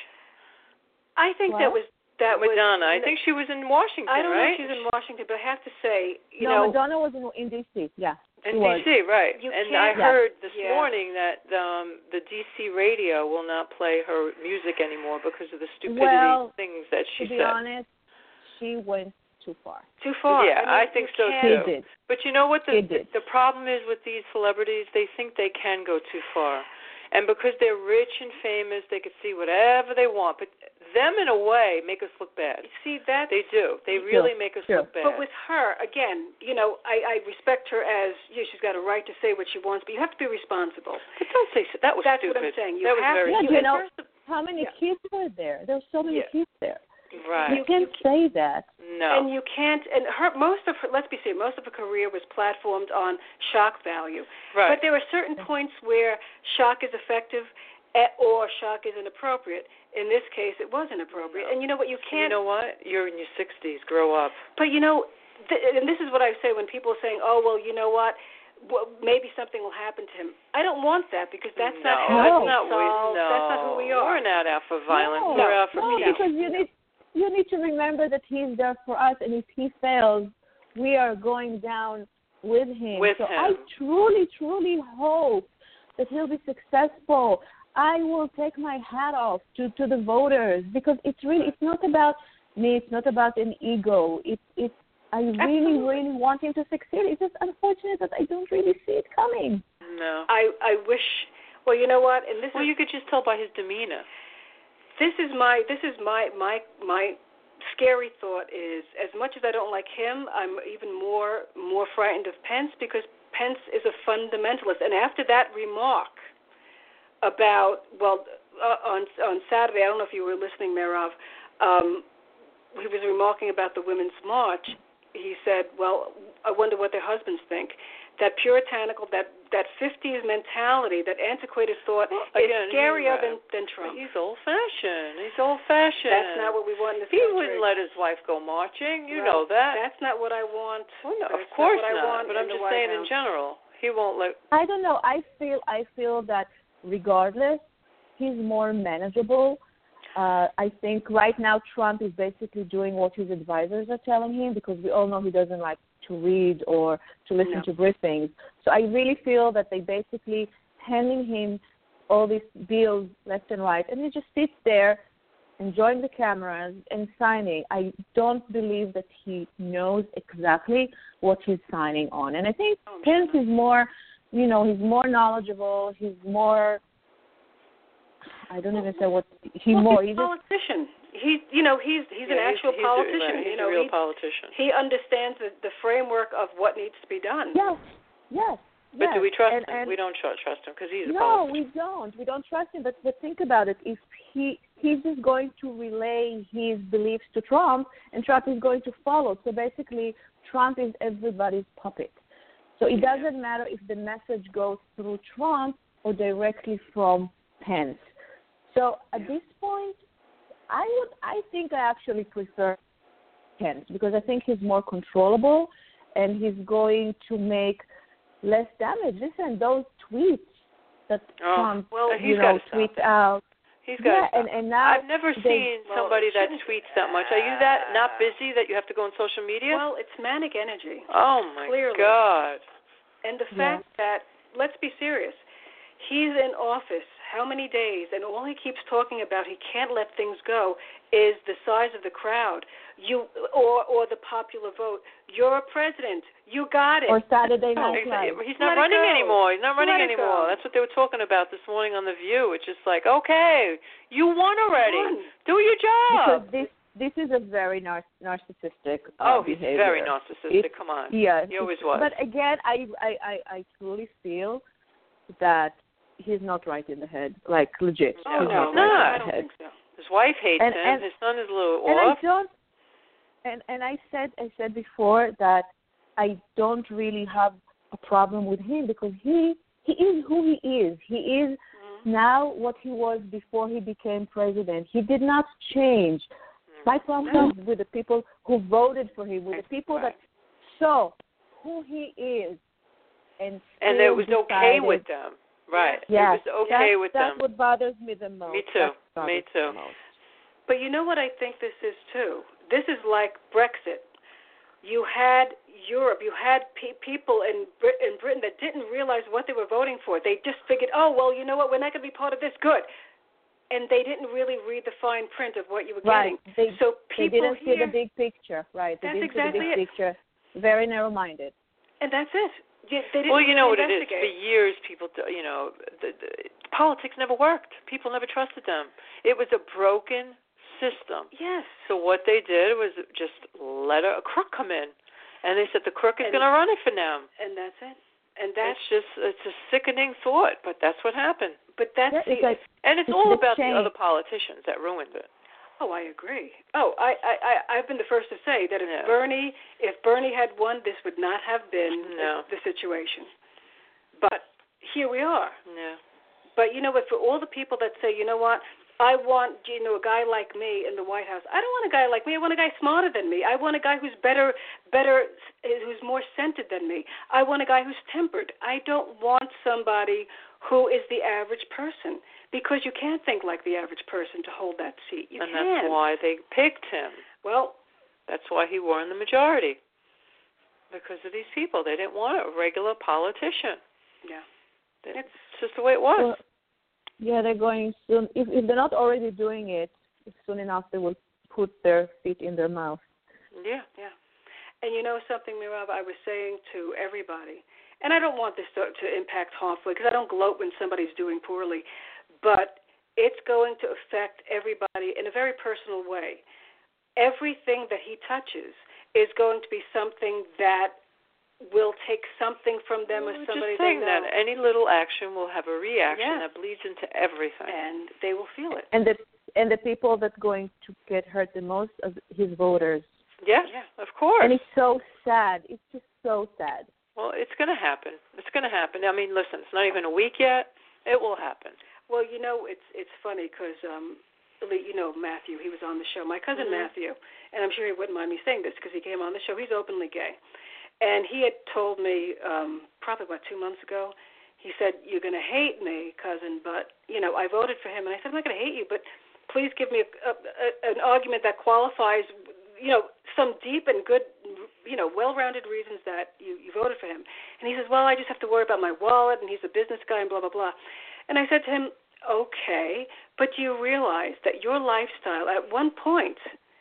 I think what? that was that Madonna. was. I think she was in Washington, I don't right? know if she's in Washington, but I have to say, you no, know, Madonna was in, in D C, yeah. In was. D C, right. You and can't- I heard this yeah. morning that um, the D C radio will not play her music anymore because of the stupidity Well, things that she to be said. honest, she went too far. too far. Yeah, I, mean, I think you so can't- She too. did. But you know what the, She did. the the problem is with these celebrities? They think they can go too far. And because they're rich and famous, they can see whatever they want. But them, in a way, make us look bad. See, that They do. They really make us Sure. look bad. But with her, again, you know, I, I respect her as, yeah, she's got a right to say what she wants, but you have to be responsible. But don't say so. That was That's stupid. what I'm saying. You that was have very to, Yeah, you and know, first of- how many yeah. kids were there? There were so many Yeah. kids there. Right. You can't say that. No. And you can't, and her, most of her, let's be serious, most of her career was platformed on shock value. right. But there are certain points where shock is effective eh, or shock is inappropriate. In this case, it was inappropriate. No. And you know what? You can't. You know what? You're in your sixties. Grow up. But you know, th- and this is what I say when people are saying, "Oh, well, you know what? Well, maybe something will happen to him." I don't want that because that's no, not how that's we not solve. we, no. That's not who we are. We're not out for violence. No, We're out for no, peace. because you need you need to remember that he's there for us, and if he fails, we are going down with him. With so him. I truly, truly hope that he'll be successful. I will take my hat off to, to the voters because it's really it's not about me. It's not about an ego. It's it's I really, Absolutely. really want him to succeed. It's just unfortunate that I don't really see it coming. No. I I wish. Well, you know what? And this Well, is you could just tell by his demeanor. this is my this is my my my scary thought is, as much as I don't like him, I'm even more more frightened of Pence because Pence is a fundamentalist. And after that remark, about, well, uh, on on Saturday, I don't know if you were listening, Merav, um, he was remarking about the Women's March. He said, well, I wonder what their husbands think. That puritanical, that, that fifties mentality, that antiquated thought well, again, is scarier he, uh, than, than Trump. He's old-fashioned. He's old-fashioned. That's not what we want in this He country. wouldn't let his wife go marching. You right. know that. That's not what I want. Well, no, That's of course not. What not. I want but I'm in just the saying House. in general. He won't let. I don't know. I feel I feel that regardless, he's more manageable. Uh, I think right now Trump is basically doing what his advisors are telling him because we all know he doesn't like to read or to listen no. to briefings. So I really feel that they basically handing him all these bills left and right, and he just sits there enjoying the cameras and signing. I don't believe that he knows exactly what he's signing on. And I think oh, Pence sure. is more, you know, he's more knowledgeable. He's more, I don't even say what, he well, more. He's a he politician. He, you know, he's he's yeah, an actual he's, he's politician. A, right, he's you know, a real he, politician. He understands the, the framework of what needs to be done. Yes, yes. But yes. do we trust and, him? And we don't trust him because he's a no, politician. we don't. We don't trust him. But, but think about it. If he he's just going to relay his beliefs to Trump, and Trump is going to follow. So basically, Trump is everybody's puppet. So it doesn't matter if the message goes through Trump or directly from Pence. So at this point, I would, I think I actually prefer Pence because I think he's more controllable and he's going to make less damage. Listen, those tweets that oh, Trump, well, you know, tweets out. He's got yeah, to and, and now I've never they, seen well, somebody that tweets that much. Are you that not busy that you have to go on social media? Well, it's manic energy. Oh, my clearly. God. And the yeah. fact that, let's be serious, he's in office how many days, and all he keeps talking about, he can't let things go, is the size of the crowd, you or or the popular vote. You're a president. You got it. Or Saturday Night He's, Live. he's not Let running anymore. He's not running Let anymore. That's what they were talking about this morning on The View. It's just like, okay, you won already. Won. Do your job. Because this this is a very nar- narcissistic uh, oh, he's behavior. very narcissistic. It's, Come on. Yeah. He always was. But again, I, I, I, I truly feel that he's not right in the head. Like, legit. Oh, he's no. not right I in don't the head. think so. His wife hates And- him. and- His son is a little And off. I don't, and, and I said I said before that I don't really have a problem with him because he he is who he is. He is mm-hmm. now what he was before he became president. He did not change. Mm-hmm. My problem is with the people who voted for him, with the people right. that saw who he is, and and it was decided, okay with them. Right. Yes, it was okay that's, with that's them. That's what bothers me the most. Me too. Me too. But you know what I think this is, too? This is like Brexit. You had Europe, you had pe- people in, Brit- in Britain that didn't realize what they were voting for. They just figured, oh, well, you know what, we're not going to be part of this. Good. And they didn't really read the fine print of what you were right. getting. They, so they people didn't here, see the big picture. Right. They that's didn't exactly see the big it. picture. Very narrow-minded. And that's it. They didn't well, you know really what it is. For years, people, you know, the, the, politics never worked. People never trusted them. It was a broken system. Yes. So what they did was just let a, a crook come in, and they said the crook is going to run it for them. And that's it. And that's it's just it's a sickening thought, but that's what happened. But that's yeah, it's the, like, and it's, it's all the about change. the other politicians that ruined it. Oh, I agree. Oh, I, I, I, I've been the first to say that if yeah. Bernie, if Bernie had won, this would not have been no. the situation. But here we are. Yeah. But you know what? For all the people that say, you know what, I want you know a guy like me in the White House. I don't want a guy like me. I want a guy smarter than me. I want a guy who's better, better, who's more centered than me. I want a guy who's tempered. I don't want somebody who is the average person. Because you can't think like the average person to hold that seat. You and can't. that's why they picked him. Well, that's why he won the majority. Because of these people. They didn't want a regular politician. Yeah. They, it's just the way it was. Well, yeah, they're going soon. If, if they're not already doing it, soon enough they will put their feet in their mouth. Yeah. Yeah. And you know something, Merav, I was saying to everybody, and I don't want this to, to impact harmfully because I don't gloat when somebody's doing poorly, but it's going to affect everybody in a very personal way. Everything that he touches is going to be something that will take something from them well, or somebody just saying they know. that any little action will have a reaction yes. that bleeds into everything. And they will feel it. And the and the people that are going to get hurt the most are his voters. Yeah, yeah, of course. And it's so sad. It's just so sad. Well, it's going to happen. It's going to happen. I mean, listen, it's not even a week yet. It will happen. Well, you know, it's it's funny because, um, you know, Matthew, he was on the show. My cousin mm-hmm. Matthew, and I'm sure he wouldn't mind me saying this because he came on the show. He's openly gay. And he had told me um, probably, what, two months ago, he said, you're going to hate me, cousin, but, you know, I voted for him. And I said, I'm not going to hate you, but please give me a, a, a, an argument that qualifies, you know, some deep and good, you know, well-rounded reasons that you, you voted for him. And he says, well, I just have to worry about my wallet, and he's a business guy, and blah, blah, blah. And I said to him, okay, but do you realize that your lifestyle at one point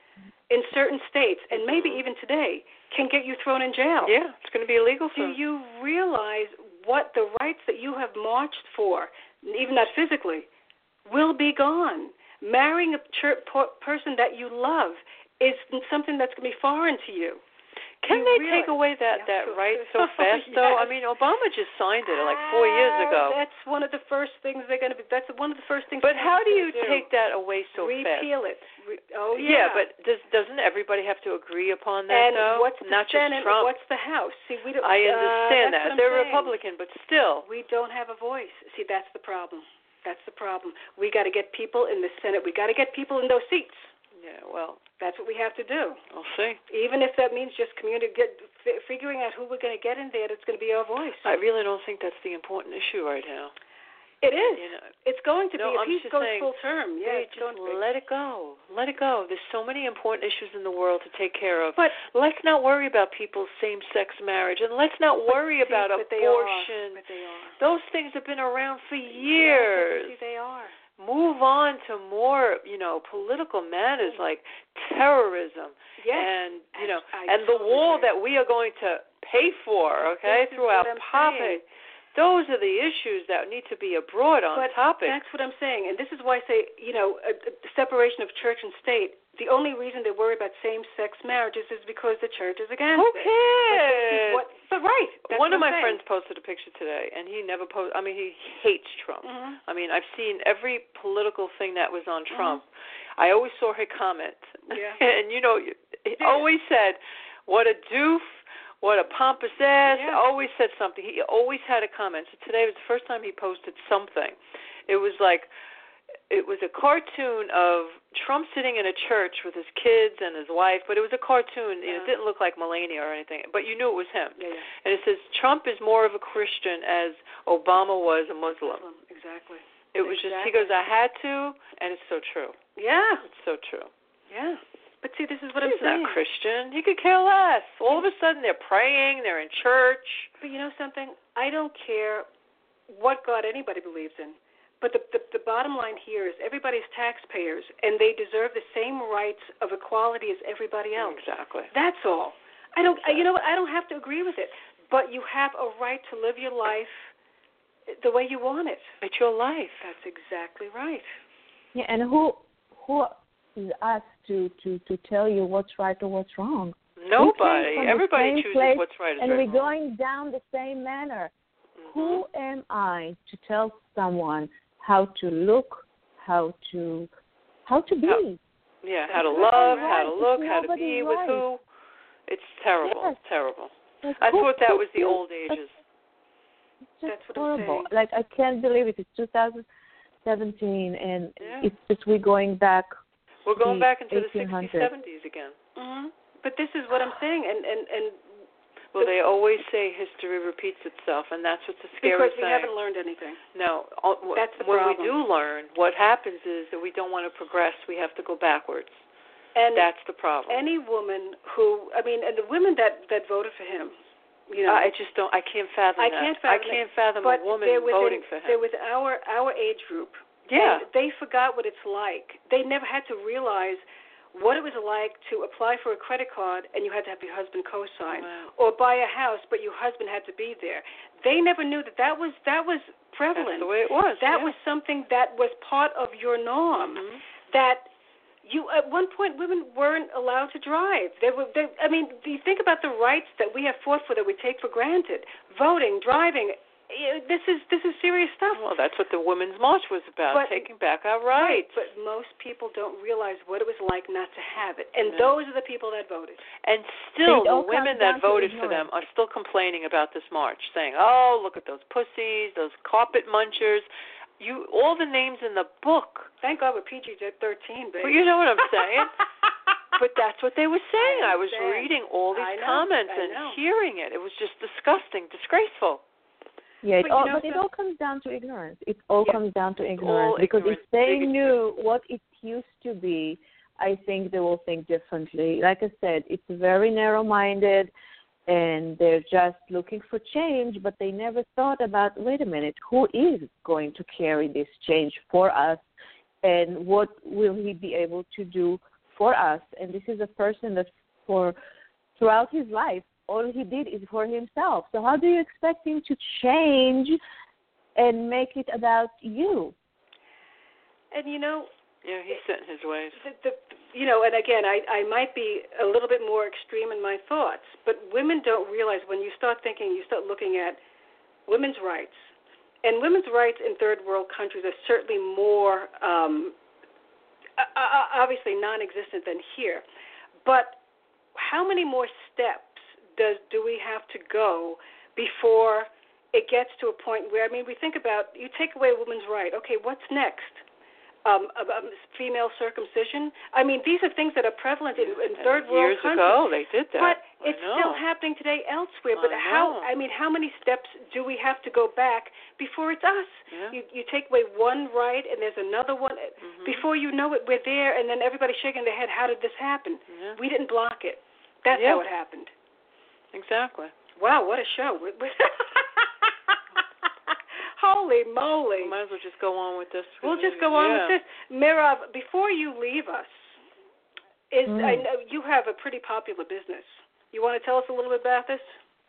in certain states, and maybe even today, can get you thrown in jail? Yeah, it's going to be illegal soon. Do you realize what the rights that you have marched for, even not physically, will be gone? Marrying a church person that you love is something that's going to be foreign to you. Can you they realize, take away that, yeah, that right so fast, yes. though? I mean, Obama just signed it like four years ago. Uh, that's one of the first things they're going to be. That's one of the first things. But how do you do. take that away so Repeal fast? Repeal it. Re- oh yeah. yeah. But does doesn't everybody have to agree upon that? And though? what's the Not Senate? just Trump. What's the House? See, we don't. I understand uh, that what they're saying. Republican, but still, we don't have a voice. See, that's the problem. That's the problem. We got to get people in the Senate. We got to get people in those seats. Yeah, well, that's what we have to do. We'll see. Even if that means just community, get, f- figuring out who we're going to get in there, that's going to be our voice. I really don't think that's the important issue right now. It is. You know, it's going to no, be. If I'm he just goes saying, full term, yeah, it's just going to be. let it go. Let it go. There's so many important issues in the world to take care of. But let's not worry about people's same-sex marriage, and let's not worry see, about but abortion. They are. But they are. Those things have been around for years. Yeah, see, they are. Move on to more, you know, political matters like terrorism yes. and, you know, I, I and the totally wall agree. that we are going to pay for, okay, this through our I'm pocket. Saying. Those are the issues that need to be brought on but topic. That's what I'm saying. And this is why I say, you know, a, a separation of church and state, the only reason they worry about same-sex marriages is because the church is against Who it. cares? What, but right. That's One of what my I'm friends posted a picture today, and he never posted. I mean, he hates Trump. Mm-hmm. I mean, I've seen every political thing that was on Trump. Mm-hmm. I always saw her comment. Yeah. And, you know, he yeah. always said, what a doof, what a pompous ass. Yeah. Always said something. He always had a comment. So today was the first time he posted something. It was like, it was a cartoon of Trump sitting in a church with his kids and his wife, but it was a cartoon. Yeah. It didn't look like Melania or anything, but you knew it was him. Yeah, yeah. And it says, Trump is more of a Christian as Obama was a Muslim. Muslim. Exactly. It was exactly. just, he goes, I had to, and it's so true. Yeah. It's so true. Yeah. But see, this is what He's I'm saying. not Christian. He could care less. All of a sudden, they're praying, they're in church. But you know something? I don't care what God anybody believes in. But the, the the bottom line here is everybody's taxpayers, and they deserve the same rights of equality as everybody else. Exactly. That's all. I don't. Exactly. You know what? I don't have to agree with it. But you have a right to live your life the way you want it. It's your life. That's exactly right. Yeah, and who who is us to, to, to tell you what's right or what's wrong? Nobody. Everybody chooses place, what's right. And right we're going down the same manner. Mm-hmm. Who am I to tell someone how to look, how to how to be? How, yeah, how to love, how to look, how to be with who. It's terrible. Yes. Terrible. Like, I who, thought that who, was the who, old ages. It's just That's what horrible. I'm saying. Like, I can't believe it. It's two thousand seventeen, and Yeah. it's just we're going back. We're going the back into the eighteen hundreds. sixties, seventies again. Mm-hmm. But this is what I'm saying, and and and Well, they always say history repeats itself, and that's what's the scary because we thing. haven't learned anything. No, all- That's the when problem. we do learn, what happens is that we don't want to progress. We have to go backwards. And That's the problem. any woman who, I mean, and the women that that voted for him, you know, I just don't. I can't fathom I that. can't fathom I can't it, fathom but a woman they're within, voting for him. They're with our our age group. Yeah. And they forgot what it's like. They never had to realize what it was like to apply for a credit card and you had to have your husband co-sign, Wow. or buy a house but your husband had to be there. They never knew that that was that was prevalent. That's the way it was. That yeah. was something that was part of your norm. Mm-hmm. That You at one point, women weren't allowed to drive. They were. They, I mean, do you think about the rights that we have fought for that we take for granted? Voting, driving. This is this is serious stuff. Well, that's what the Women's March was about, but, taking back our rights. Right, but most people don't realize what it was like not to have it, and yeah. those are the people that voted. And still, the women that voted for them are still complaining about this march, saying, "Oh, look at those pussies, those carpet munchers." You all the names in the book. Thank God we're P G thirteen, baby. Well, you know what I'm saying. But that's what they were saying. I, I was reading all these I know, comments I and know. hearing it. It was just disgusting, disgraceful. Yeah, it but, all, know, but it all comes down to ignorance. It all yeah. comes down to ignorance. Because ignorance. if they Big knew what it used to be, I think they will think differently. Like I said, it's very narrow-minded, and they're just looking for change, but they never thought about, wait a minute, who is going to carry this change for us, and what will he be able to do for us? And this is a person that for throughout his life, all he did is for himself. So how do you expect him to change and make it about you? And, you know, yeah, he's set in his ways. The, the, you know, and again, I, I might be a little bit more extreme in my thoughts, but women don't realize when you start thinking, you start looking at women's rights. And women's rights in third world countries are certainly more, um, obviously non-existent than here. But how many more steps does do we have to go before it gets to a point where, I mean, we think about, you take away a woman's right. Okay, what's next? Um, um, female circumcision. I mean, these are things that are prevalent in, in third world Years countries. Years ago, they did that. But I it's know. still happening today elsewhere. But I how? know. I mean, how many steps do we have to go back before it's us? Yeah. You, you take away one right, and there's another one. Mm-hmm. Before you know it, we're there, and then everybody's shaking their head. How did this happen? Yeah. We didn't block it. That's yeah. how it happened. Exactly. Wow, what a show. Holy moly. We might as well just go on with this. We'll just go on yeah. with this. Mirav, before you leave us, is mm. I know you have a pretty popular business. You want to tell us a little bit about this?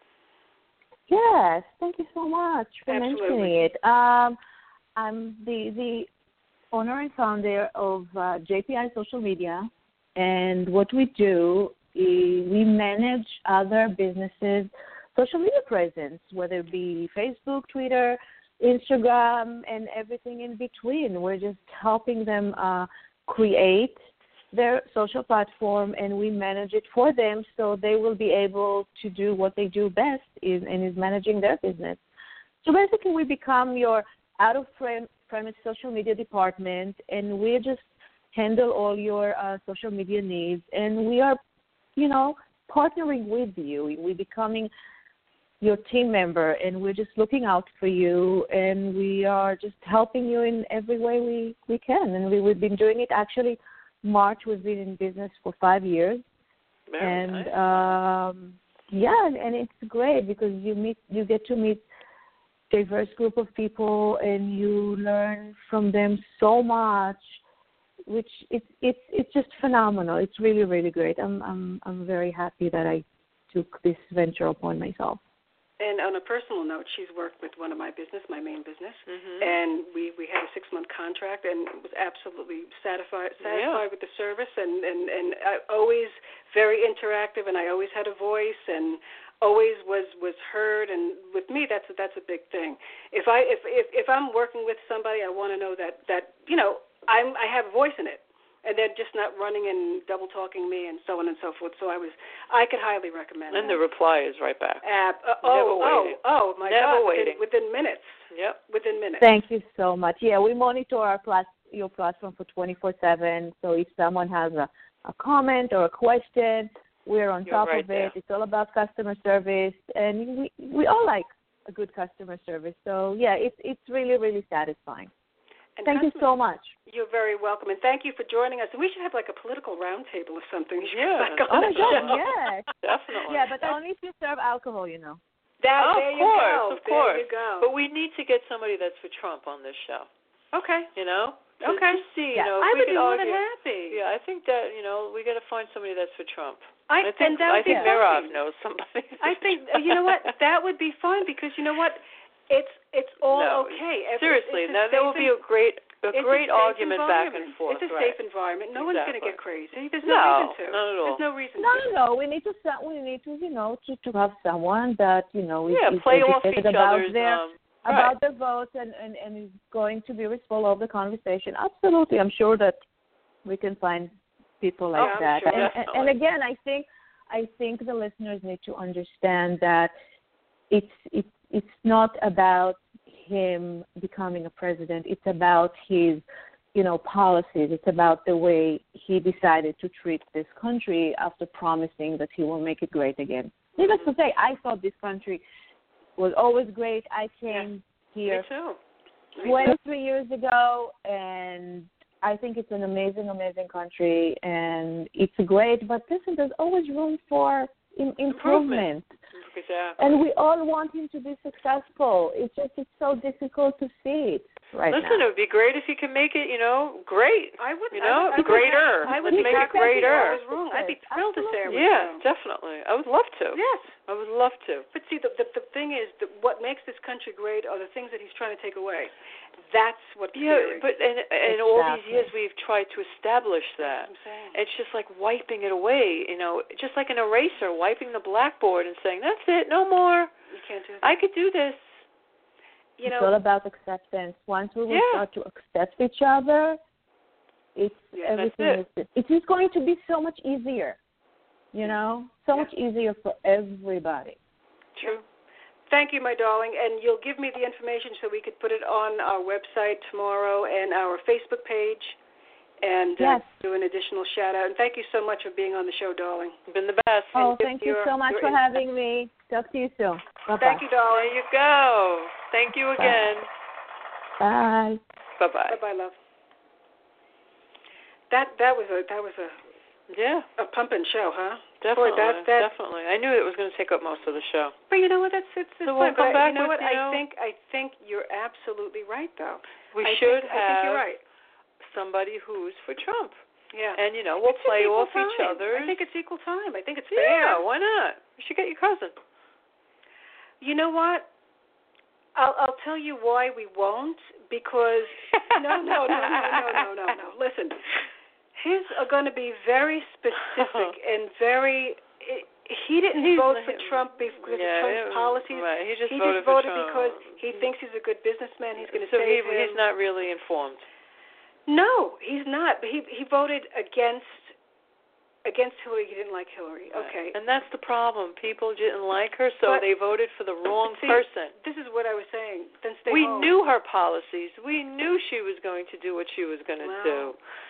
Yes, thank you so much for Absolutely. mentioning it. Um, I'm the, the owner and founder of uh, J P I Social Media, and what we do is we manage other businesses' social media presence, whether it be Facebook, Twitter, Instagram, and everything in between. We're just helping them uh, create their social platform, and we manage it for them so they will be able to do what they do best, is, and is managing their business. So basically we become your out-of-premise social media department, and we just handle all your uh, social media needs, and we are, you know, partnering with you. We're becoming your team member, and we're just looking out for you, and we are just helping you in every way we, we can. And we, we've been doing it. Actually, March, we've been in business for five years. Very and nice. um, yeah, and, and it's great because you meet, you get to meet diverse group of people, and you learn from them so much, which it's it's it's just phenomenal. It's really really great. I'm I'm I'm very happy that I took this venture upon myself. And on a personal note, she's worked with one of my business, my main business, mm-hmm. and we, we had a six-month contract and was absolutely satisfied satisfied yeah. with the service, and, and, and I always very interactive, and I always had a voice and always was, was heard, and with me, that's a, that's a big thing. If, I, if, if, if I'm working with somebody, I want to know that, that you know, I'm, I have a voice in it. And they're just not running and double talking me and so on and so forth. So I was, I could highly recommend. And that. the reply is right back. Uh, uh, Never oh, waiting. oh, oh, my Never God! waiting. Within, within minutes. Yep. Within minutes. Thank you so much. Yeah, we monitor our plat- your platform for twenty-four seven. So if someone has a, a comment or a question, we're on You're top right of it. there. It's all about customer service, and we we all like a good customer service. So yeah, it's it's really really satisfying. And thank you so much. You're very welcome, and thank you for joining us. And we should have like a political roundtable or something. Yeah. Like oh my God, show. yes. Definitely. Yeah, but only if you serve alcohol, you know. That, oh, there of you course, go. of there course. you go. But we need to get somebody that's for Trump on this show. Okay. You know? To, Okay. To see, yeah. you know, I we would could be more argue. than happy. Yeah, I think that, you know, we got to find somebody that's for Trump. I, I think, that I would think be Mirav fun. knows somebody. I think, you know what, that would be fun because, you know what, it's it's all no, okay. Every, seriously, it's now there will be a great a great a argument back and forth. It's a right. safe environment. No exactly. one's going to get crazy. There's no, no reason to. not at all. There's no reason no, to. No, no, We need to, we need to, you know, to, to have someone that, you know, is, yeah, is play off each about other's, their, um, about right. their votes and, and, and is going to be responsible of the conversation. Absolutely. I'm sure that we can find people like oh, that. Sure, and, and, and again, I think, I think the listeners need to understand that it's, it's, it's not about him becoming a president. It's about his, you know, policies. It's about the way he decided to treat this country after promising that he will make it great again. Needless to say, I thought this country was always great. I came yeah. here Me too. twenty-three years ago, and I think it's an amazing, amazing country, and it's great. But listen, there's always room for in- improvement. improvement. Exactly. And we all want him to be successful. It's just it's so difficult to see it right Listen, now. it would be great if you could make it, you know, great. I would, you know, I would, greater. I would, I would Let's make it greater. I was wrong. I'd be thrilled to say I was Yeah, wrong. definitely. I would love to. Yes. I would love to. But see, the, the the thing is that what makes this country great are the things that he's trying to take away. That's what. Yeah, but and and exactly. all these years we've tried to establish that. That's what I'm saying. It's just like wiping it away, you know, just like an eraser, wiping the blackboard and saying, "That's it, no more. You can't do that. I could do this." You it's know, all about acceptance. Once we will Yeah. start to accept each other, it's Yeah, everything it. is. It is going to be so much easier. You know, so Yeah. much easier for everybody. True. Thank you, my darling. And you'll give me the information so we could put it on our website tomorrow and our Facebook page and uh, Yes. do an additional shout-out. And thank you so much for being on the show, darling. You've been the best. Oh, And thank you your- so much your for insight. having me. Talk to you soon. Bye-bye. Thank you, darling. There you go. Thank you again. Bye. Bye-bye. Bye-bye, love. That that was a that was a Yeah, a pumping show, huh? definitely. Boy, that's, that's, definitely. I knew it was going to take up most of the show. But you know what? That's it's, it's So we'll fine. come But I, back you know with, what? you know- I think I think you're absolutely right, though. We I should think, have I think you're right. somebody who's for Trump. Yeah. And, you know, we'll It's just play equal off each time. other. I think it's equal time. I think it's Yeah, fair. why not? You should get your cousin. You know what? I'll I'll tell you why we won't, because no no no no no no no no. Listen, his are going to be very specific and very. He didn't He's vote not- for Trump because yeah, of Trump's yeah, policies. Right. He just he voted just voted for Trump. because he thinks he's a good businessman. He's going to so save he, him. he's not really informed. No, he's not. But he he voted against against Hillary. He didn't like Hillary. Right. Okay. And that's the problem. People didn't like her, so But- they voted for the wrong See, person. This is what I was saying. Then stay We home. knew her policies. We knew she was going to do what she was going to Well. do.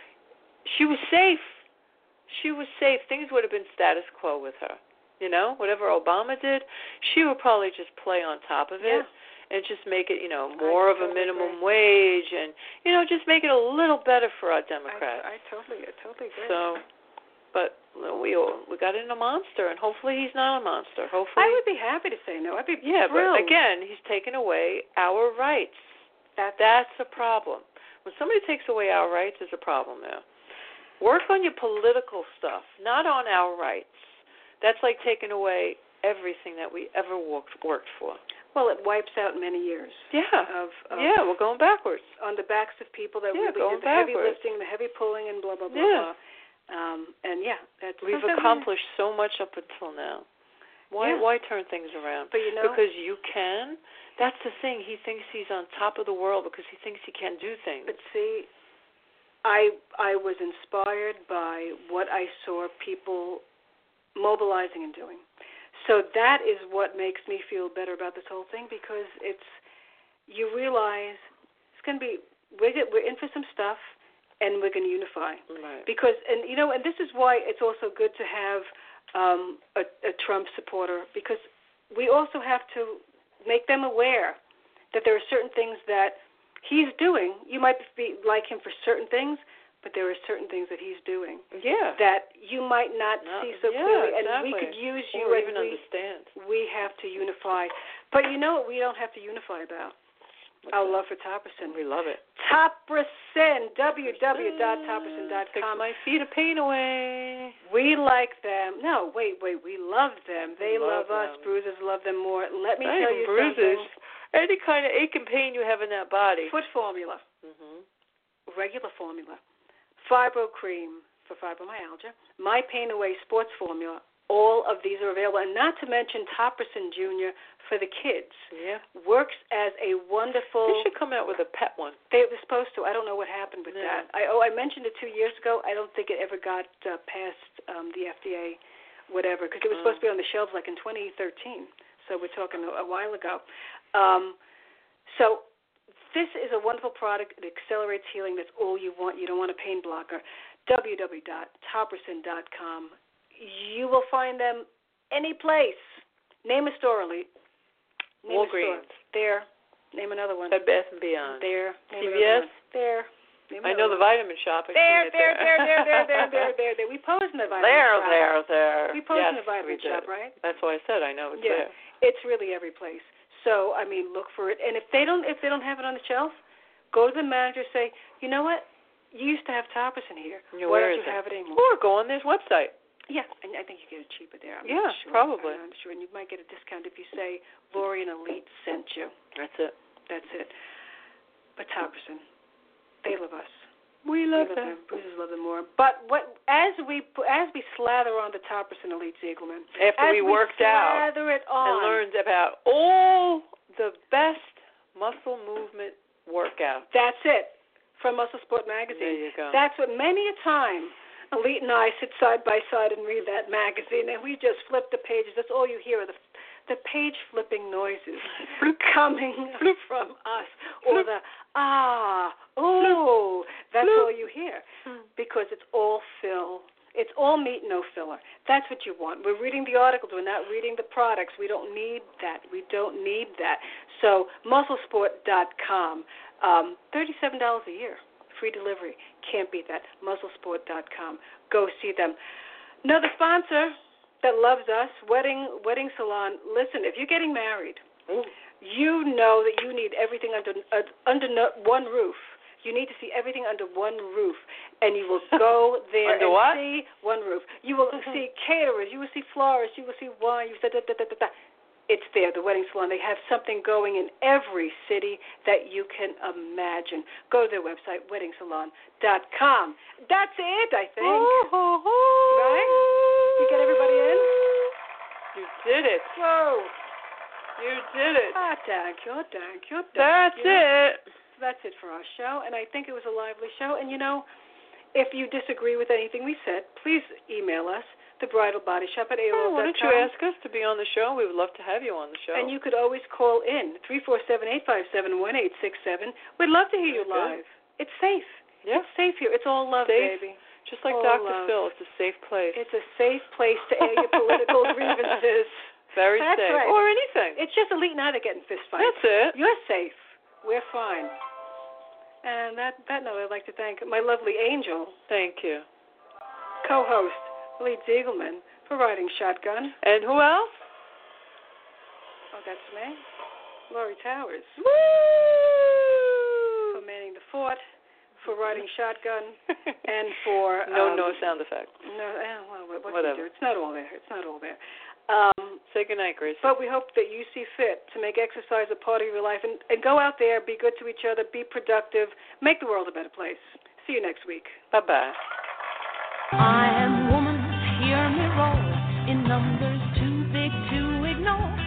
She was safe. She was safe. Things would have been status quo with her. You know, whatever Obama did, she would probably just play on top of it Yeah. and just make it, you know, more I of a totally minimum agree. wage and, you know, just make it a little better for our Democrats. I, I totally, I totally agree. So, but we we got in a monster, and hopefully he's not a monster. Hopefully, I would be happy to say no. I'd be yeah, thrilled. but again, he's taken away our rights. That's, That's a problem. When somebody takes away our rights, there's a problem there. Work on your political stuff, not on our rights. That's like taking away everything that we ever worked worked for. well, it wipes out many years. Yeah. Of, of yeah, we're going backwards. on the backs of people that Yeah, really going did the heavy backwards. lifting, the heavy pulling, and blah blah blah Yeah. blah. Um, and yeah, that's We've something we- accomplished so much up until now. Why Yeah. why turn things around? But you know, Because you can. That's the thing. He thinks he's on top of the world because he thinks he can do things. but see, I I was inspired by what I saw people mobilizing and doing. So that is what makes me feel better about this whole thing, because it's, you realize it's going to be, we're, get, we're in for some stuff, and we're going to unify. Right. Because, and you know, and this is why it's also good to have um, a, a Trump supporter, because we also have to make them aware that there are certain things that he's doing. You might be like him for certain things, but there are certain things that he's doing Yeah. that you might not No, see so yeah, clearly, and exactly. we could use you, or and even we, understand. we have to unify. But you know what we don't have to unify about? What's Our that? love for Topperson. We love it. Topperson, w w w dot topperson dot Takes com. my feet of pain away. We like them. No, wait, wait. We love them. They We love, love us. them. Bruisers love them more. Let me Not tell even you bruises. something. Any kind of ache and pain you have in that body. Foot formula. Mhm. regular formula, Fibro Cream for fibromyalgia, My Pain Away Sports Formula. All of these are available, and not to mention Topricin Junior for the kids. Yeah. Works as a wonderful... They should come out with a pet one. They were supposed to. I don't know what happened with yeah. that. I, oh, I mentioned it two years ago. I don't think it ever got uh, past um, the F D A, whatever, because it was mm. supposed to be on the shelves like in twenty thirteen. So we're talking a, a while ago. Um, so this is a wonderful product. It accelerates healing. That's all you want. You don't want a pain blocker. w w w dot topricin dot com. You will find them any place. Name a store, Elite. Name Walgreens. A store. There. Name another one. Bed Bath and Beyond. There. C V S. There. Name I know the one. vitamin shop. I've there, seen there, it there, there, there, there, there, there, there. We pose in the vitamin there, shop. There, there, We pose yes, in the vitamin shop, did. right? That's why I said I know it's yeah. there. It's really every place. So I mean, look for it. And if they don't, if they don't have it on the shelf, go to the manager. Say, you know what? You used to have Topricin here. Yeah, Why where don't is you it? have it anymore? Or go on this website. Yeah, and I think you get it cheaper there. I'm yeah, not sure. probably. I'm not sure, and you might get a discount if you say Lori and Elite sent you. That's it. That's it. But Topricin, they love us. We love, we love them. them. Bruises love them more. But what as we as we slather on the Topricin, Elite Ziegelman, after as we, we worked out slather it on, and learned about all the best muscle movement workouts. That's it. From Muscle Sport Magazine. There you go. That's what many a time Elite and I sit side by side and read that magazine, and we just flip the pages. That's all you hear are the the page flipping noises coming from us, or the ah, oh, that's all you hear, because it's all fill. It's all meat, no filler. That's what you want. We're reading the articles. We're not reading the products. We don't need that. We don't need that. So muscle sport dot com, um, thirty-seven dollars a year. Free delivery. Can't beat that. muscle sport dot com. Go see them. Another sponsor that loves us, Wedding Wedding Salon. Listen, if you're getting married, Ooh. you know that you need everything under uh, under no, one roof. You need to see everything under one roof, and you will go there under and what? see one roof. You will see caterers. You will see florists. You will see wine. You da, da, da, da, da, da. It's there, the Wedding Salon. They have something going in every city that you can imagine. Go to their website, wedding salon dot com. That's it, I think. Oh, right? You get everybody in? You did it. Whoa. You did it. Ah, thank you, thank you, thank That's you. it. That's it for our show, and I think it was a lively show. And, you know, if you disagree with anything we said, please email us. The Bridal Body Shop at A O L dot com. Oh, why don't you ask us to be on the show? We would love to have you on the show. And you could always call in, three four seven, eight five seven, one eight six seven. We'd love to hear you live. Good. It's safe. Yeah. It's safe here. It's all love, safe. baby. Just like all Doctor love. Phil, it's a safe place. It's a safe place to air your political grievances. Very That's safe. right. Or anything. It's just Elite and I that get in fist fights. That's it. You're safe. We're fine. And that, that note, I'd like to thank my lovely angel. Thank you. Co-host, Elite Ziegelman, for riding shotgun. And who else? Oh, that's me. Lori Towers. Woo! For manning the fort, for riding shotgun, and for... No, um, no sound effects. No, eh, well, what, what Whatever. do you do? It's not all there. It's not all there. Um, Say goodnight, Gracie. but we hope that you see fit to make exercise a part of your life, and, and go out there, be good to each other, be productive, make the world a better place. See you next week. Bye-bye. I am woman, hear me roll, in numbers too big to ignore.